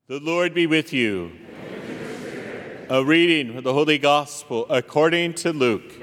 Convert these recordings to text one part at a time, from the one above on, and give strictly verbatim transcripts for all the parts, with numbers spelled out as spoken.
The Lord be with you. A reading of the Holy Gospel according to Luke.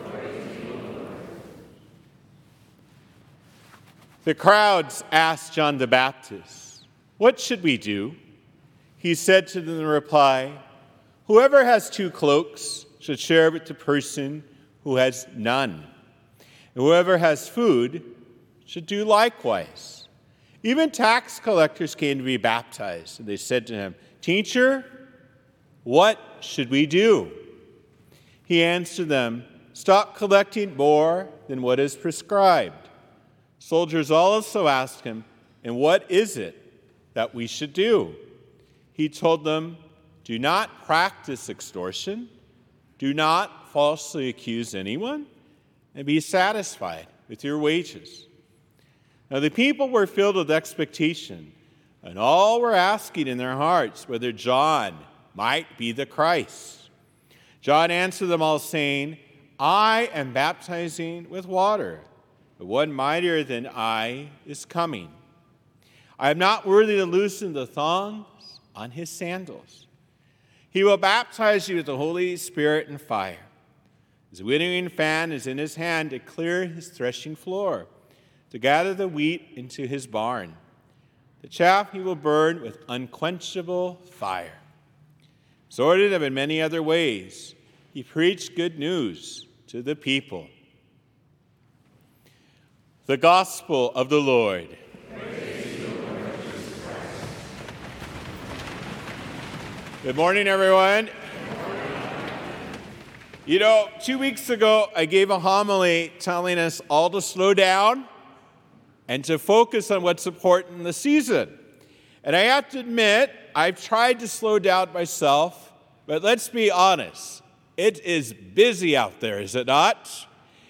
The crowds asked John the Baptist, "What should we do?" He said to them in reply, "Whoever has two cloaks should share with the person who has none. And whoever has food should do likewise." Even tax collectors came to be baptized, and they said to him, "Teacher, what should we do?" He answered them, "Stop collecting more than what is prescribed." Soldiers also asked him, "And what is it that we should do?" He told them, "Do not practice extortion, do not falsely accuse anyone, and be satisfied with your wages." Now the people were filled with expectation, and all were asking in their hearts whether John might be the Christ. John answered them all, saying, "I am baptizing with water, but one mightier than I is coming. I am not worthy to loosen the thongs on his sandals. He will baptize you with the Holy Spirit and fire. His winnowing fan is in his hand to clear his threshing floor, to gather the wheat into his barn. The chaff he will burn with unquenchable fire." Exhorting them in many other ways, he preached good news to the people. The Gospel of the Lord. Good morning, everyone. You know, two weeks ago, I gave a homily telling us all to slow down and to focus on what's important in the season. And I have to admit, I've tried to slow down myself, but let's be honest, it is busy out there, is it not?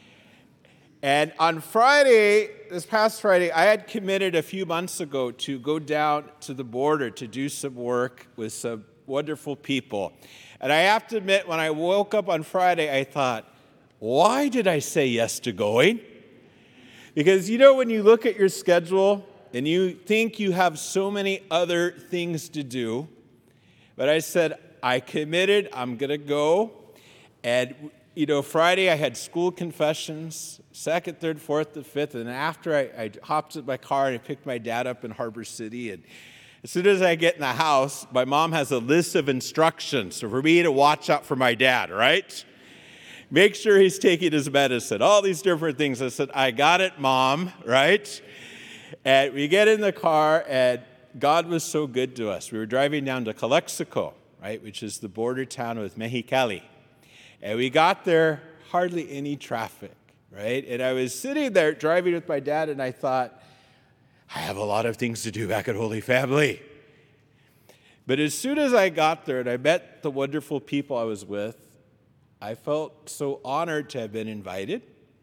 And on Friday, this past Friday, I had committed a few months ago to go down to the border to do some work with some wonderful people. And I have to admit, when I woke up on Friday, I thought, why did I say yes to going? Because, you know, when you look at your schedule and you think you have so many other things to do, but I said, I committed, I'm going to go. And, you know, Friday I had school confessions, second, third, fourth, and fifth. And after I, I hopped in my car and I picked my dad up in Harbor City. And as soon as I get in the house, my mom has a list of instructions for me to watch out for my dad, right? Make sure he's taking his medicine, all these different things. I said, I got it, Mom, right? And we get in the car, and God was so good to us. We were driving down to Calexico, right, which is the border town with Mexicali. And we got there, hardly any traffic, right? And I was sitting there driving with my dad, and I thought, I have a lot of things to do back at Holy Family. But as soon as I got there and I met the wonderful people I was with, I felt so honored to have been invited.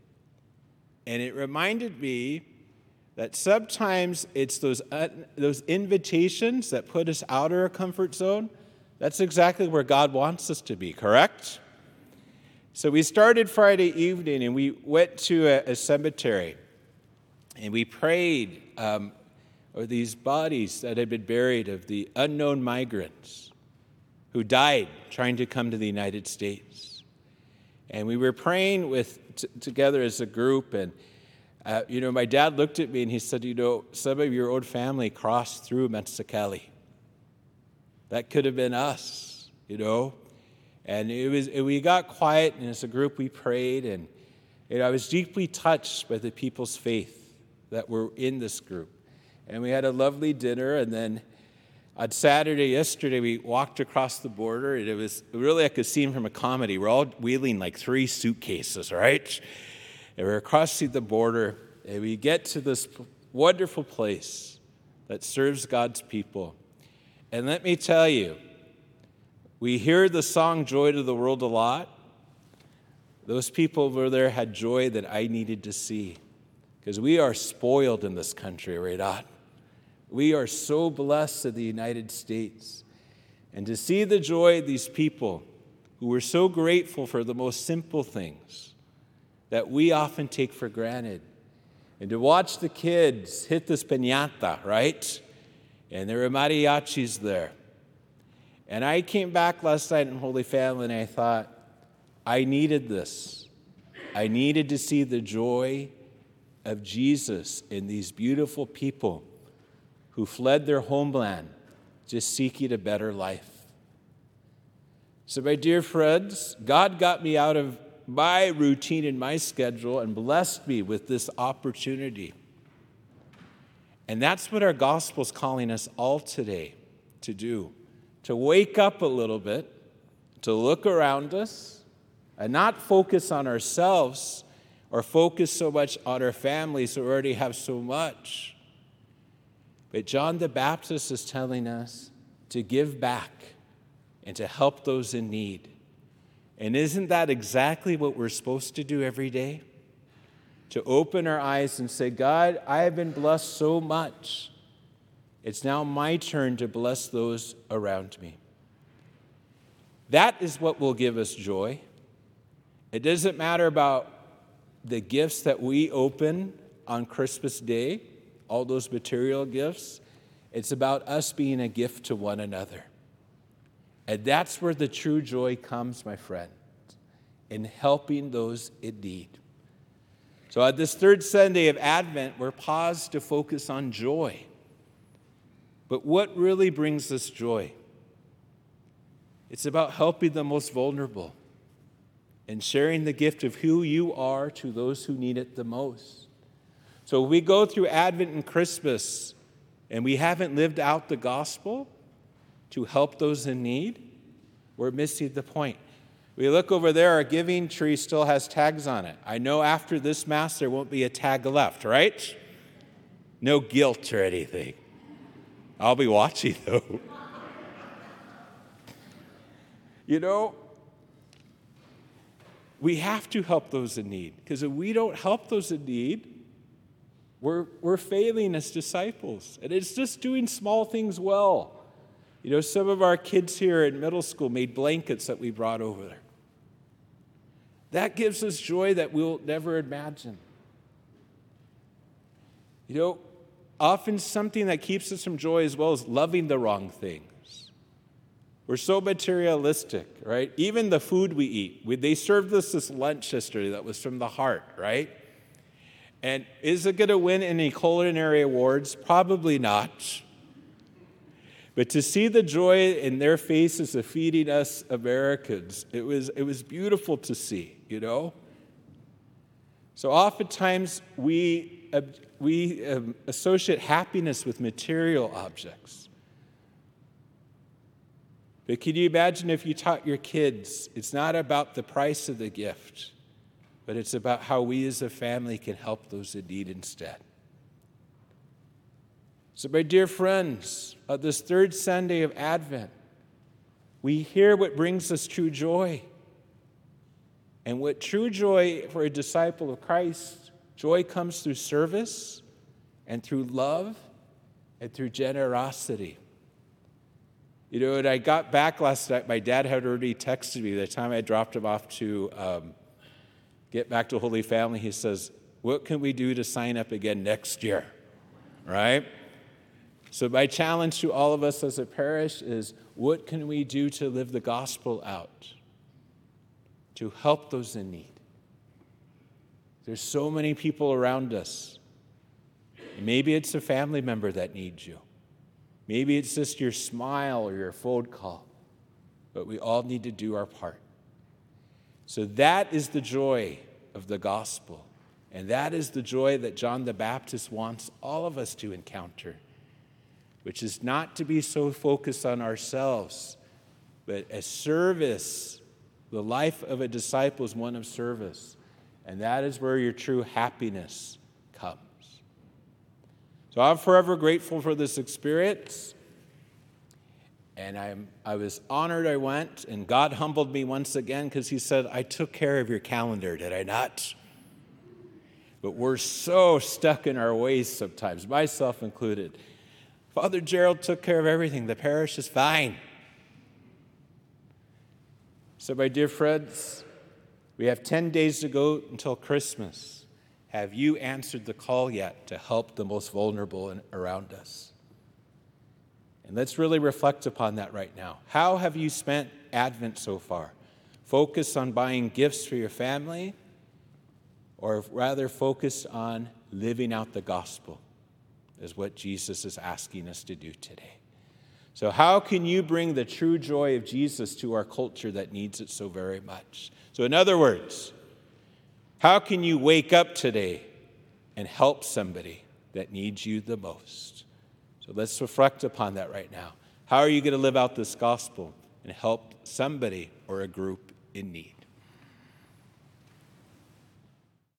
And it reminded me that sometimes it's those, uh, those invitations that put us out of our comfort zone. That's exactly where God wants us to be, correct? So we started Friday evening and we went to a, a cemetery and we prayed um, over these bodies that had been buried of the unknown migrants who died trying to come to the United States. And we were praying with t- together as a group, and uh, you know, my dad looked at me and he said, "You know, some of your own family crossed through Mexicali. That could have been us, you know." And it was. And we got quiet, and as a group, we prayed, and you know, I was deeply touched by the people's faith that were in this group. And we had a lovely dinner, and then on Saturday, yesterday, we walked across the border, and it was really like a scene from a comedy. We're all wheeling like three suitcases, right? And we're crossing the border, and we get to this wonderful place that serves God's people. And let me tell you, we hear the song Joy to the World a lot. Those people over there had joy that I needed to see, because we are spoiled in this country, right on. We are so blessed in the United States. And to see the joy of these people who were so grateful for the most simple things that we often take for granted. And to watch the kids hit this piñata, right? and there were mariachis there. And I came back last night in Holy Family, and I thought, I needed this. I needed to see the joy of Jesus in these beautiful people who fled their homeland just seeking a better life. So, my dear friends, God got me out of my routine and my schedule and blessed me with this opportunity. And that's what our gospel's calling us all today to do, to wake up a little bit, to look around us, and not focus on ourselves or focus so much on our families who already have so much. But John the Baptist is telling us to give back and to help those in need. And isn't that exactly what we're supposed to do every day? To open our eyes and say, God, I have been blessed so much. It's now my turn to bless those around me. That is what will give us joy. It doesn't matter about the gifts that we open on Christmas Day, all those material gifts. It's about us being a gift to one another. And that's where the true joy comes, my friend, in helping those in need. So at this third Sunday of Advent, we're paused to focus on joy. But what really brings us joy? It's about helping the most vulnerable and sharing the gift of who you are to those who need it the most. So we go through Advent and Christmas, and we haven't lived out the gospel to help those in need, we're missing the point. We look over there, our giving tree still has tags on it. I know after this Mass there won't be a tag left, right? No guilt or anything. I'll be watching, though. You know, we have to help those in need, because if we don't help those in need, we're, we're failing as disciples. And it's just doing small things well. You know, some of our kids here in middle school made blankets that we brought over there. That gives us joy that we'll never imagine. You know, often something that keeps us from joy as well is loving the wrong things. We're so materialistic, right? Even the food we eat. We, they served us this lunch yesterday that was from the heart, right? And is it going to win any culinary awards? Probably not. But to see the joy in their faces of feeding us Americans, it was, it was beautiful to see, you know? So oftentimes we, uh, we um, associate happiness with material objects. But can you imagine if you taught your kids, it's not about the price of the gift, but it's about how we as a family can help those in need instead. So, my dear friends, on this third Sunday of Advent, we hear what brings us true joy. And what true joy for a disciple of Christ, joy comes through service and through love and through generosity. You know, when I got back last night, my dad had already texted me the time I dropped him off to um, get back to Holy Family. He says, what can we do to sign up again next year, right? So my challenge to all of us as a parish is, what can we do to live the gospel out, to help those in need? There's so many people around us. Maybe it's a family member that needs you. Maybe it's just your smile or your phone call. But we all need to do our part. So that is the joy of the gospel. And that is the joy that John the Baptist wants all of us to encounter, which is not to be so focused on ourselves, but a service. The life of a disciple is one of service, and that is where your true happiness comes. So I'm forever grateful for this experience, and I'm, I was honored I went, and God humbled me once again because he said, I took care of your calendar, did I not? But we're so stuck in our ways sometimes, myself included. Father Gerald took care of everything. The parish is fine. So, my dear friends, we have ten days to go until Christmas. Have you answered the call yet to help the most vulnerable around us? And let's really reflect upon that right now. How have you spent Advent so far? Focus on buying gifts for your family, or rather focus on living out the gospel, is what Jesus is asking us to do today. So how can you bring the true joy of Jesus to our culture that needs it so very much? So in other words, how can you wake up today and help somebody that needs you the most? So let's reflect upon that right now. How are you going to live out this gospel and help somebody or a group in need?